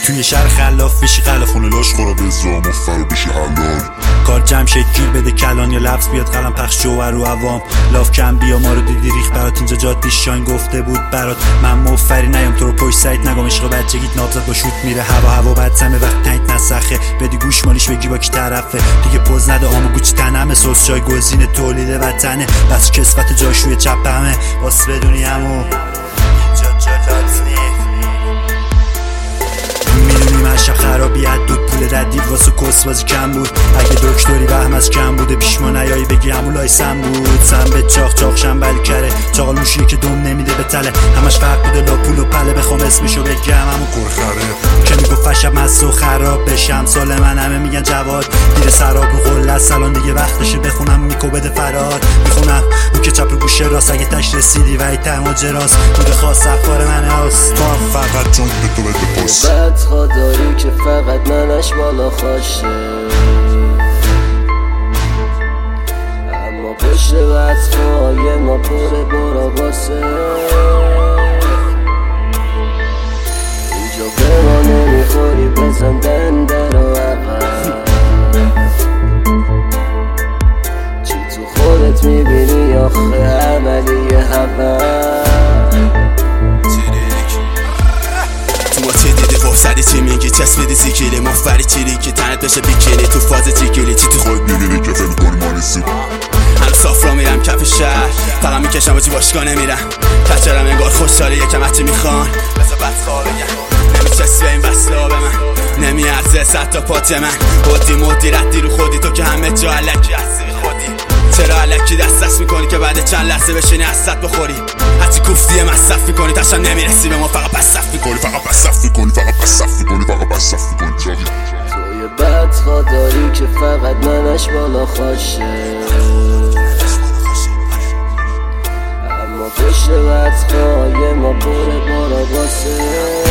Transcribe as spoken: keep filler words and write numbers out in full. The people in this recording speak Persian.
توی شهر خلاف بشی خلاف خونه لاش خورا به ازرام و فرا بشی حلال کار جمع شد گیر بده کلان یا لفظ بیاد قلم پخش جوهر رو عوام لاف کم بیا ما رو دیدی ریخ برات اینجا جات بیشاین گفته بود برات من مفری نیام تو رو پشت سایت نگم عشق بچگیت نابزد با شوت میره هوا هوا بعد سمه وقت تنیت نسخه بدی گوش مالیش بگی با کی طرفه دیگه پوز نده آمو گوچ تنمه سس جای گزینه تولید وطنه بس کسبت جاشوی چپمه باس بدونی همو اینجا جلات نی میدونی من شب خرابیت دود پول ددی واسه کس بازی کم بود اگه دکتری وهم از کم بوده پیش ما نیایی بگی همولای سم بود سم به چاق چاق شنبل کره چاقال موشیه که دم نمیده به تله همش فرق بوده لا پول و پله بخوام اسمشو بگم همون کرخره که میگو فشب مست و خراب بشم سال من همه میگن جواد دیره سراب رو قله سالان دیگه وقتشه بخونم میکو بده فراد میخونم اون که چپ رو گوشه راست اگه تش رسیدی و ایت ماجراست بوده خواست افکار من هاست تو هم فقط چون به تو بده پاس داری که فقط منش بالا خوشه اما پشت بدخواه ما پر برا باسه اینجا به ما نمیخوری بزن دنده رو عقب چی تو خودت میبینی آخه عملی هوا سری چی میگی چسبیدی سیکیلی مفبری چیلی که تنت بشه بیکینی تو فاز چیکیلی چی تو خود میبینی که فیلم کنی مانی سیب هم صاف را میرم کف شهر فقط میکشم و جی باشگاه نمیرم کچرم انگار خوشحالی یکم حتی میخوان بذار بد خواه بگم نمیچسی به این بسلا به من نمیارزه ست تا پات من بودی مودی ردی رو خودی تو که همه جا علکی هستی خودی چرا علکی دست دست میکنی که بعد چند لحظه بشینی از ست بخوری حتی کوفتی مصرف میکنی تشم نمیرسی به ما فقط پس صف میکنی فقط پس صف میکنی فقط پس صف میکنی فقط پس صف میکنی چاقی توی بدخواه داری که فقط منش بالا خوشه اما پشت بدخواه ما پر بارا باسه